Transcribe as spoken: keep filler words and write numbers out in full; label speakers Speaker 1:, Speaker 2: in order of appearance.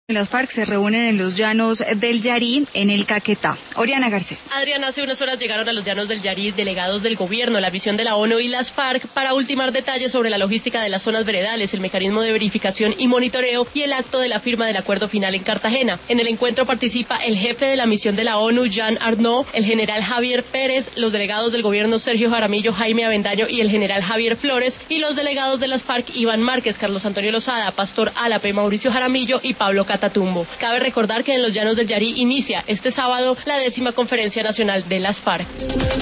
Speaker 1: Las FARC se reúnen en los llanos del Yarí, en el Caquetá. Oriana Garcés.
Speaker 2: Adrián, hace unas horas llegaron a los llanos del Yarí delegados del gobierno, la misión de la ONU y las FARC para ultimar detalles sobre la logística de las zonas veredales, el mecanismo de verificación y monitoreo y el acto de la firma del acuerdo final en Cartagena. En el encuentro participa el jefe de la misión de la ONU, Jean Arnaud, el general Javier Pérez, los delegados del gobierno Sergio Jaramillo, Jaime Avendaño y el general Javier Flores, y los delegados de las FARC, Iván Márquez, Carlos Antonio Lozada, Pastor Álape, Mauricio Jaramillo y Pablo Catatumbo. Cabe recordar que en los llanos del Yarí inicia este sábado la décima conferencia nacional de las FARC.